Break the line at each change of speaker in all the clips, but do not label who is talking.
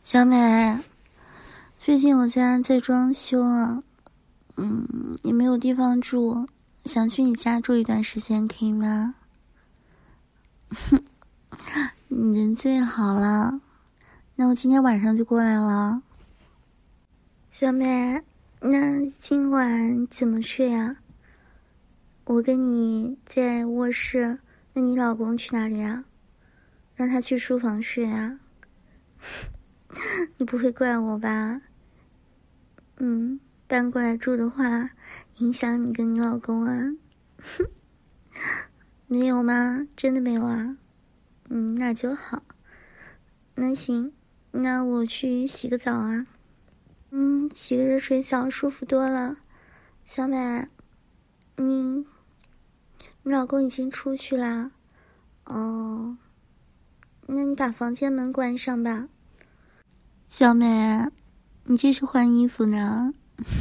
小美，最近我家在装修啊，也没有地方住，想去你家住一段时间，可以吗？你人最好了，那我今天晚上就过来了。小美，那今晚怎么睡啊？我跟你在卧室，那你老公去哪里啊？让他去书房睡啊？你不会怪我吧？搬过来住的话，影响你跟你老公啊？没有吗？真的没有啊？那就好。那行，那我去洗个澡啊。洗个热水澡舒服多了。小美，你老公已经出去啦？哦，那你把房间门关上吧。小美，你这是换衣服呢？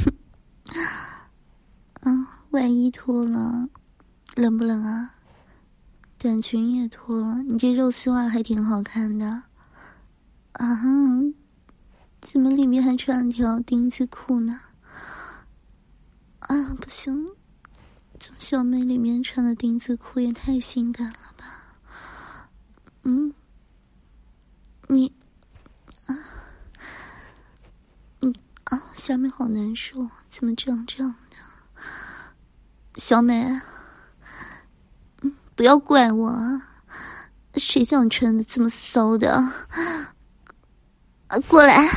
外衣脱了，冷不冷啊？短裙也脱了，你这肉丝袜还挺好看的。怎么里面还穿了条丁字裤呢？不行，这小美里面穿的丁字裤也太性感了吧？小美好难受，怎么这样的？小美，不要怪我啊！谁叫你穿的这么骚的？过来！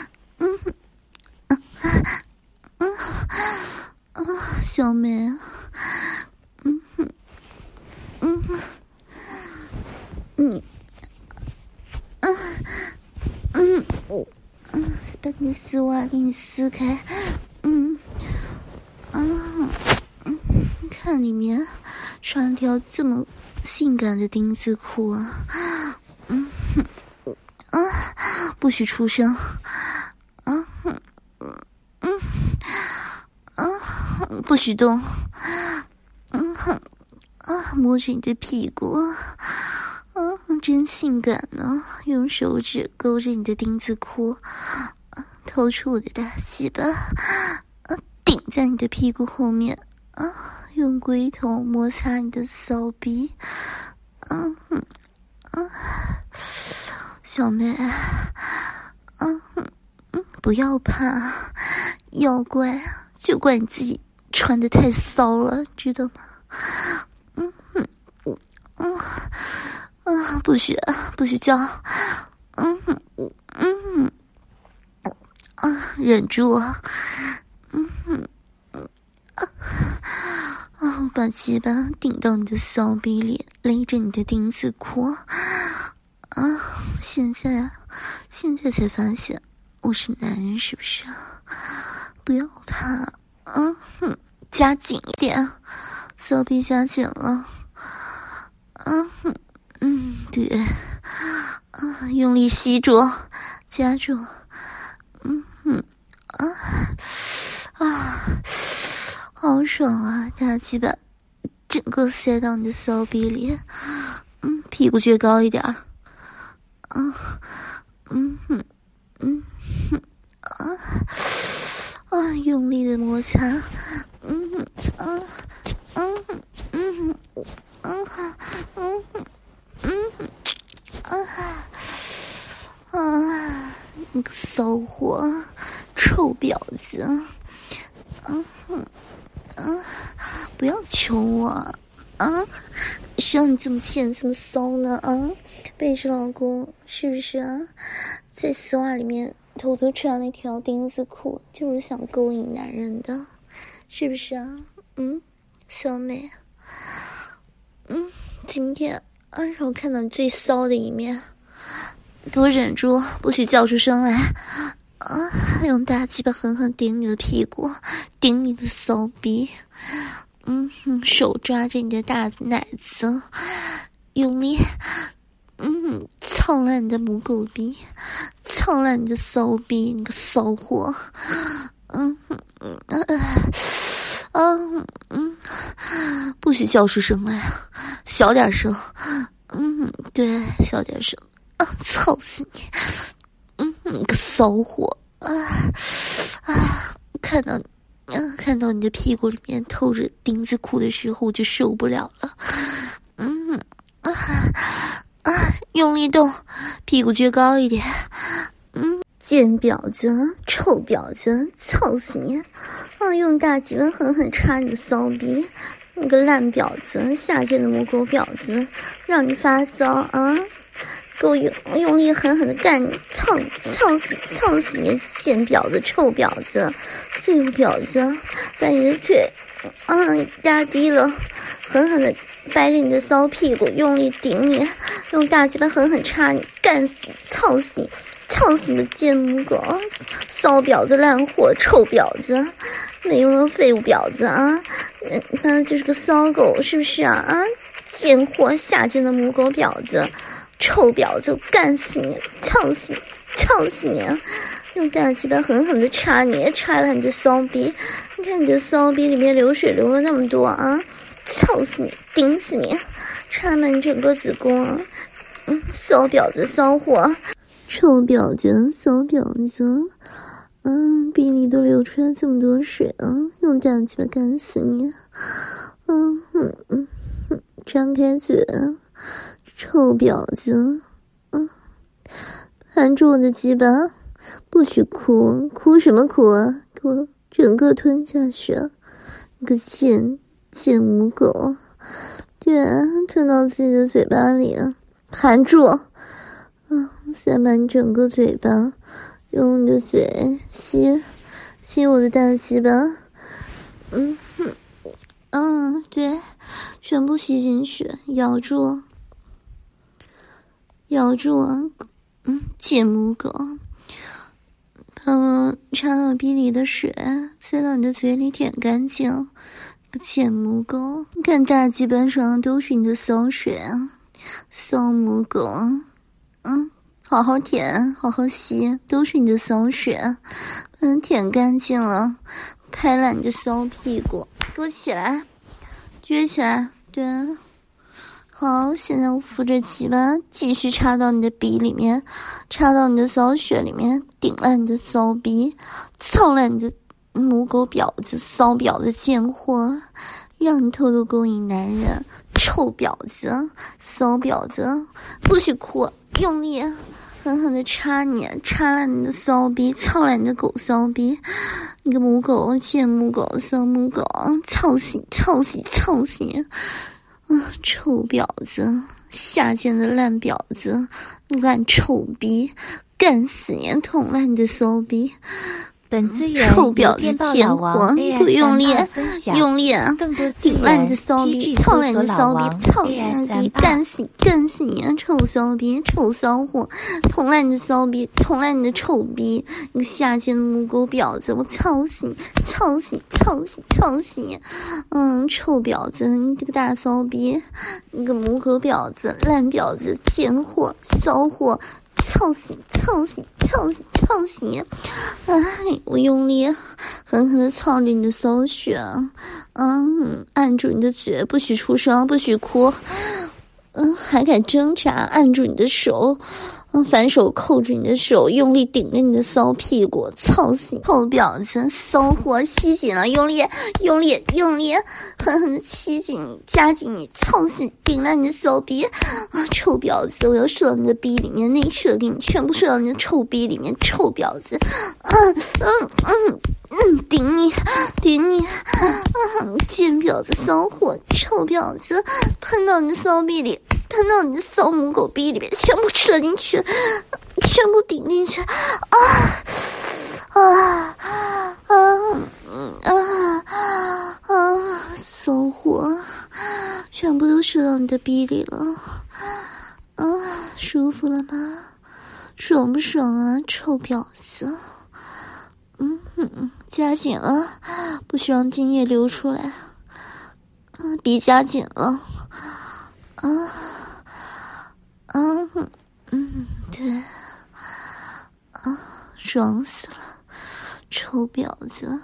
小美，把你丝袜给你撕开，看里面穿了条这么性感的丁字裤啊，不许出声，不许动，摸着你的屁股，真性感呢！用手指勾着你的丁字裤，掏出我的大鸡巴，顶在你的屁股后面，用龟头摩擦你的骚逼，小妹，不要怕，要怪就怪你自己穿得太骚了，知道吗？不许叫，忍住，把鸡巴顶到你的骚逼里，勒着你的丁字裤，现在才发现我是男人是不是？不要怕，加紧一点，骚逼加紧了，对，用力吸住，夹住，好爽啊！大鸡巴整个塞到你的骚逼里，屁股撅高一点，用力的摩擦，你个骚货，臭婊子，不要求我，谁让你这么贱这么骚呢？背着老公是不是啊？在丝袜里面偷偷穿了一条丁字裤，就是想勾引男人的，是不是啊？小美，今天让我看到你最骚的一面，给我忍住，不许叫出声来，用大鸡巴狠狠顶你的屁股，顶你的骚逼，手抓着你的大奶子，用力，操烂你的母狗逼，操烂你的骚逼，你个骚货，不许叫出声来，小点声，对，小点声，操死你， 个骚货看到你的屁股里面透着丁字裤的时候，我就受不了了。用力动，屁股撅高一点。贱婊子，臭婊子，操死你！用大鸡巴狠狠插你的骚逼，你个烂婊子，下贱的母狗婊子，让你发骚啊！给我用力狠狠的干你，操死你！贱婊子，臭婊子，废物婊子，把你的腿压低了，狠狠的掰着你的骚屁股，用力顶你，用大鸡巴狠狠插你，干死，操死你的贱母狗，骚婊子，烂货，臭婊子，没用的废物婊子啊！就是个骚狗，是不是啊？贱货，下贱的母狗婊子，臭婊子，干死你，操死你！用大鸡巴狠狠的插你，插了你的骚逼，你看你的骚逼里面流水流了那么多啊！操死你，顶死你，插满整个子宫啊！骚婊子，骚货，臭婊子，骚婊子，鼻里都流出来这么多水啊！用大鸡巴干死你！张开嘴，臭婊子，含住我的鸡巴，不许哭，哭什么哭啊？给我整个吞下去！你个贱母狗，对啊，吞到自己的嘴巴里，含住，塞满整个嘴巴，用你的嘴吸我的大鸡巴，对，全部吸进去，咬住啊，贱母狗，把我插到鼻里的水塞到你的嘴里舔干净，个贱母狗，看大鸡巴上都是你的骚水啊，骚母狗，好好舔，好好吸，都是你的骚水，舔干净了，拍烂你的骚屁股，给我起来，撅起来，对，好，现在我扶着鸡巴继续插到你的鼻里面，插到你的骚穴里面，顶烂你的骚逼，操烂你的母狗婊子，骚婊子，贱货，让你偷偷勾引男人，臭婊子，骚婊子，不许哭，用力狠狠的插你，插烂你的骚逼，操烂你的狗骚逼，你个母狗，贱母狗，骚母狗，操死你！臭婊子，下贱的烂婊子，烂臭逼，干死你，捅烂你的骚逼！
本资源
臭婊子，贱货，不用力，顶烂你的骚逼，操烂你的骚逼，操烂你的干死你，臭骚逼，臭骚货，捅烂你的骚逼，捅烂你的臭逼，你个下贱的母狗婊子，我操死你！臭婊子，你这个大骚逼，你个母狗婊子，烂婊子，贱货，骚货！操死你！我用力狠狠地操着你的骚穴，按住你的嘴，不许出声，不许哭，还敢挣扎，按住你的手，反手扣住你的手，用力顶着你的骚屁股，操死你！臭婊子，骚货，吸紧了，用力，狠狠的吸紧你，夹紧你，操死你，顶烂你的骚逼！臭婊子，我要射到你的逼里面，内射给你，全部射到你的臭逼里面，臭婊子！顶你，贱婊子，骚货，臭婊子，喷到你的骚逼里，喷到你的骚母狗逼里面，全部射进去，全部顶进去，骚货，全部都射到你的逼里了，舒服了吗？爽不爽啊，臭婊子！夹紧了，不许让精液流出来，鼻夹紧了，对，爽死了，臭婊子！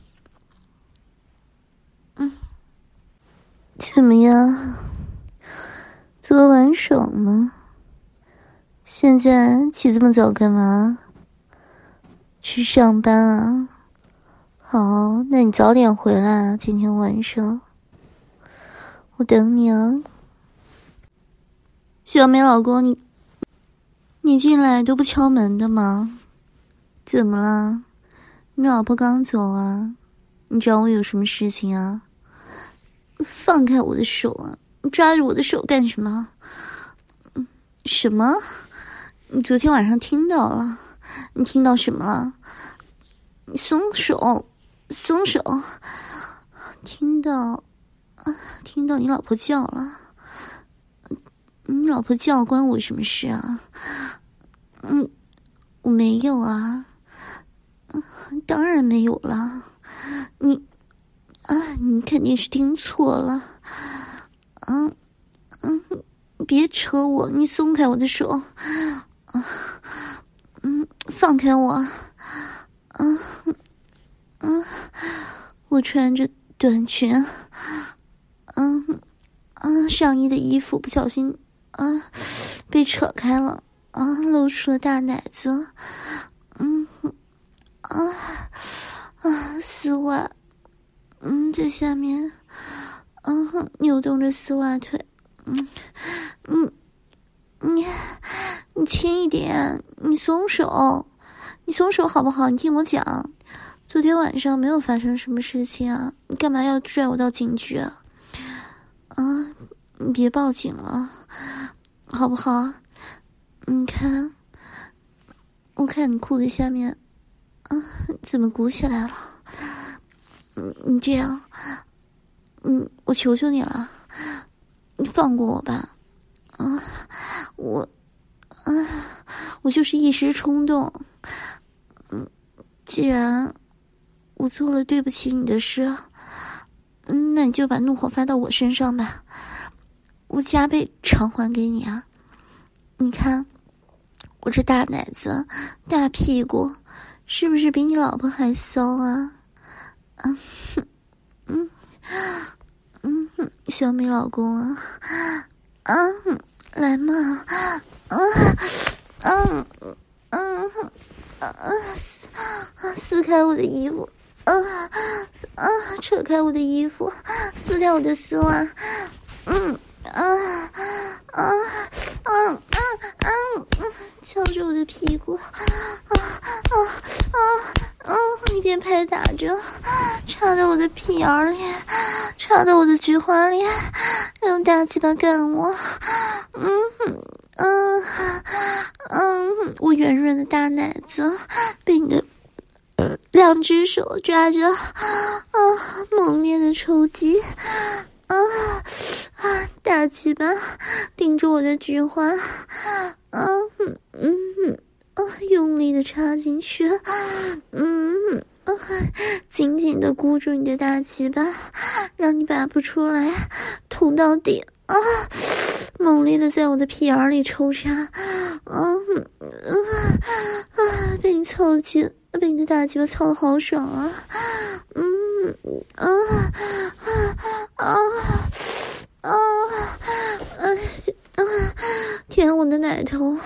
怎么样？昨晚爽吗？现在起这么早干嘛？ 去上班啊？好，那你早点回来啊，今天晚上我等你啊。小美老公，你进来都不敲门的吗？怎么了？你老婆刚走啊？你找我有什么事情啊？放开我的手啊！你抓着我的手干什么？什么？你昨天晚上听到了？你听到什么了？你松手，松手！听到你老婆叫了。你老婆叫关我什么事啊？我没有啊。当然没有了。你肯定是听错了。别扯我，你松开我的手。放开我。我穿着短裙，上衣的衣服不小心被扯开了，露出了大奶子。丝袜在下面扭动着丝袜腿。你轻一点，你松手好不好？你听我讲，昨天晚上没有发生什么事情啊，你干嘛要拽我到警局啊？你别报警了好不好？你看，我看你裤子下面怎么鼓起来了？你这样，我求求你了，你放过我吧。我就是一时冲动。既然我做了对不起你的事，那你就把怒火发到我身上吧，我加倍偿还给你啊！你看，我这大奶子、大屁股，是不是比你老婆还骚啊？小美老公啊，来嘛，撕开我的衣服，扯开我的衣服，撕开我的丝袜，敲着我的屁股，一边拍打着，插到我的屁眼里，插到我的菊花里，用大鸡巴干我，我圆润的大奶子被你的两只手抓着，猛烈的抽击，大鸡巴顶着我的菊花，用力的插进去，紧紧的箍住你的大鸡巴，让你拔不出来，捅到底，猛烈的在我的屁眼里抽插，被你操进，被你的大鸡巴操得好爽啊！舔我的奶头，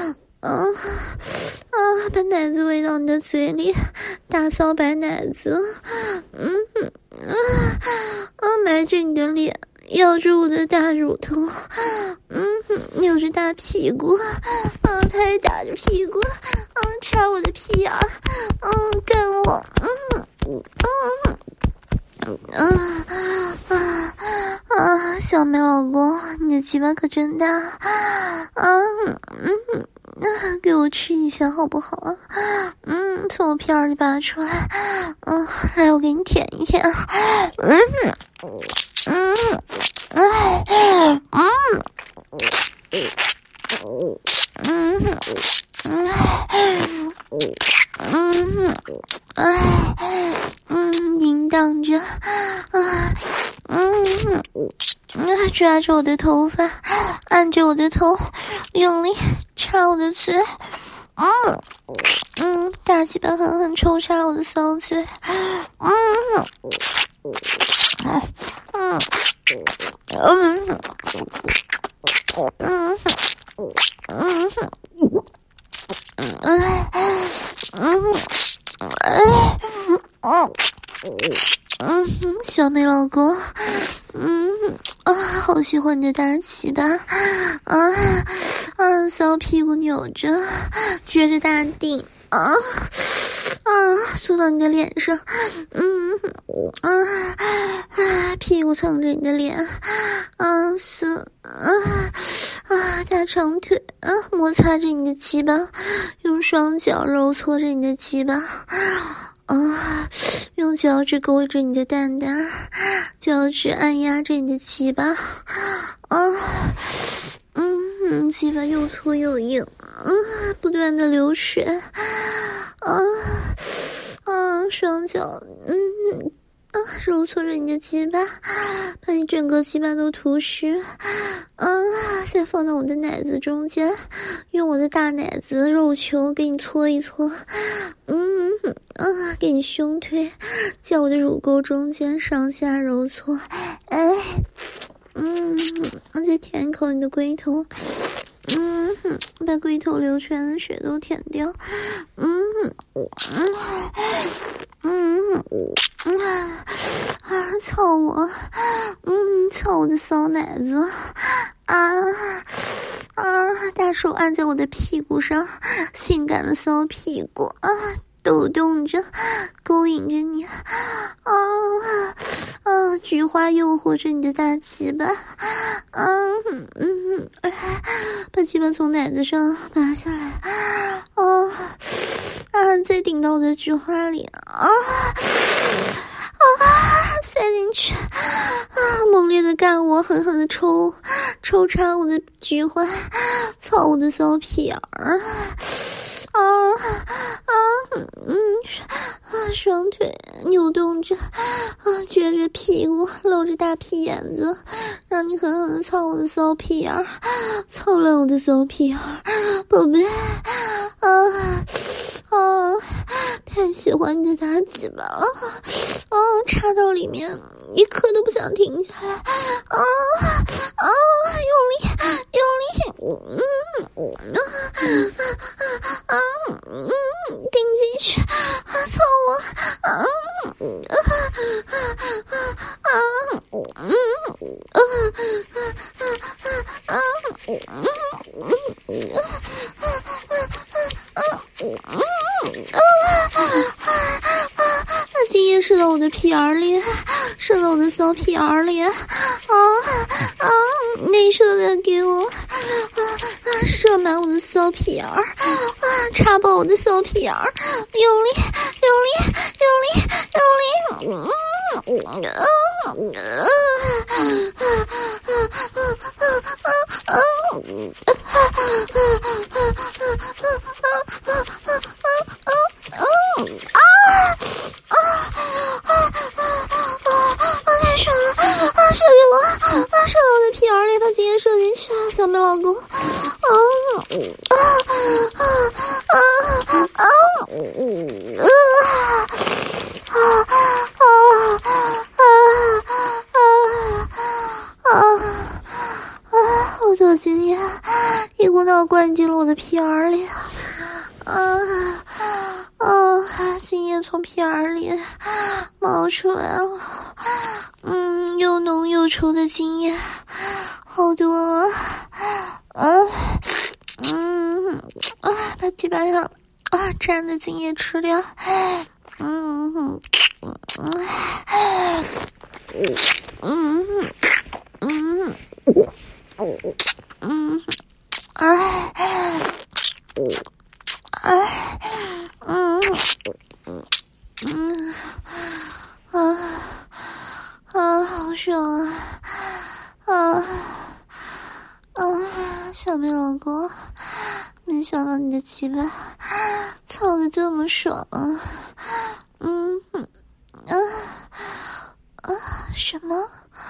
把奶子喂到你的嘴里，大骚白奶子，埋着你的脸，咬着我的大乳头，扭着大屁股，他还打着屁股，插我的屁眼儿，干我，小美老公，你的鸡巴可真大，给我吃一下好不好啊？从我屁眼里拔出来，来我给你舔一舔，淫荡着，抓着我的头发，按着我的头，用力插我的嘴，大鸡巴狠狠抽插我的骚嘴， 小美老公，好喜欢你的大鸡巴，小屁股扭着，撅着大腚，坐到你的脸上，屁股蹭着你的脸，大长腿，摩擦着你的鸡巴，用双脚揉搓着你的鸡巴。用脚趾勾着你的蛋蛋，脚趾按压着你的鸡巴，鸡巴又粗又硬，不断的流血，双脚，揉搓着你的鸡巴，把你整个鸡巴都涂湿，再放到我的奶子中间，用我的大奶子肉球给你搓一搓，给你胸推，在我的乳沟中间上下揉搓，再舔一口你的龟头，把龟头流出来的水都舔掉，操我，操我的骚奶子，大手按在我的屁股上，性感的骚屁股，抖动着，勾引着你，菊花诱惑着你的大鸡巴，把鸡巴从奶子上拔下来，再顶到我的菊花里，塞进去，猛烈的干我，狠狠的抽插我的菊花，操我的骚屁眼儿，双腿扭动着，撅着屁股，露着大屁眼子，让你狠狠的操我的骚屁眼儿，操烂我的骚屁眼儿，宝贝，太喜欢你的大鸡巴了，插到里面一刻都不想停下来，用力，顶进去，操我，把精液射到我的屁眼里，射到我的骚屁眼里，内射的给我，射满我的骚屁眼儿，插爆我的骚屁眼儿，用力，太爽了，射给我，射到我的屁眼里，把精液射进去，小美老公，好多精液一股脑灌进了我的屁眼里，精液从屁眼里冒出来了，又浓又稠的精液，好多，把鸡巴上沾的精液吃掉，好爽小美老公，没想到你的鸡巴操得这么爽，什么？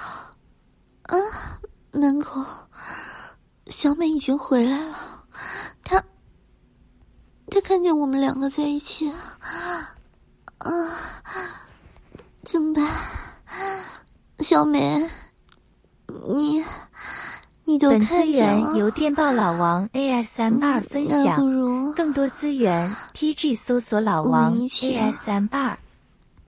门口小美已经回来了，她看见我们两个在一起，怎么办？小美，你都看见了。
本资源由电报老王 AS32分享，更多资源 TG 搜索老王 AS32。